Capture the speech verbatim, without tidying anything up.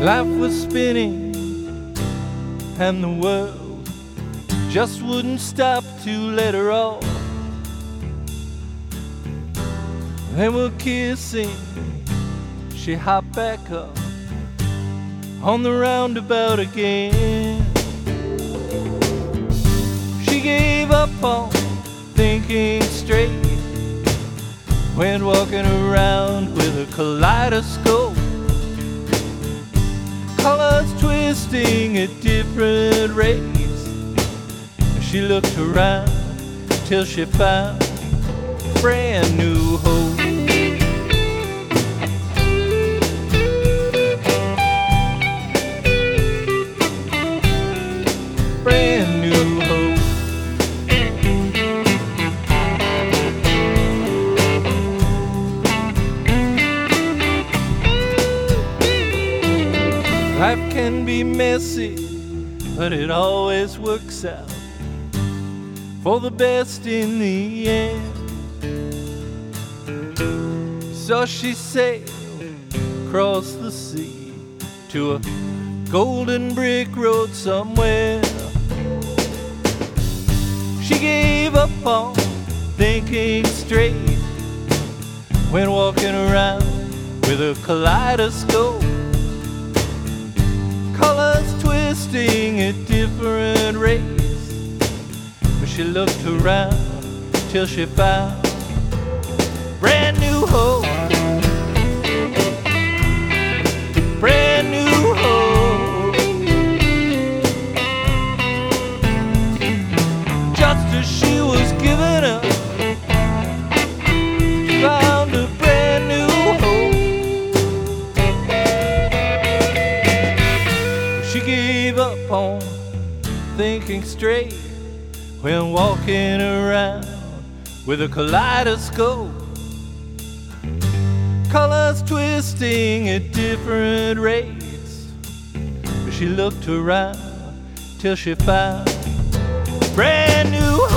Life was spinning and the world just wouldn't stop to let her off. They were kissing, she hopped back up on the roundabout again. She gave up on thinking straight, went walking around with a kaleidoscope, colors twisting at different rates. She looked around till she found brand new hope. Brand new hope. Life can be messy, but it always works out for the best in the end. So she sailed across the sea to a golden brick road somewhere. She gave up on thinking straight, went walking around with a kaleidoscope, colors twisting at different rates. But she looked around till she found brand new hope. Brand new hope. Just as she was giving up, she found a brand new hope. She gave up on thinking straight when walking around with a kaleidoscope, colors twisting at different rates. But she looked around till she found brand new